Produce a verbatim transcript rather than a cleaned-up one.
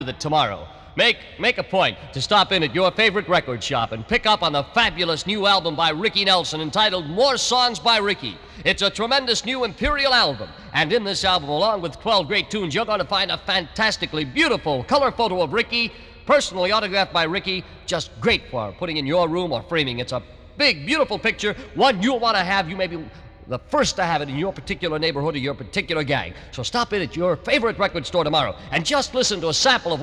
that tomorrow. Make, make a point to stop in at your favorite record shop and pick up on the fabulous new album by Ricky Nelson entitled More Songs by Ricky. It's a tremendous new Imperial album, and in this album, along with twelve great tunes, you're going to find a fantastically beautiful color photo of Ricky, personally autographed by Ricky, just great for putting in your room or framing. It's a big, beautiful picture, one you'll want to have. You may be the first to have it in your particular neighborhood or your particular gang. So stop in at your favorite record store tomorrow and just listen to a sample of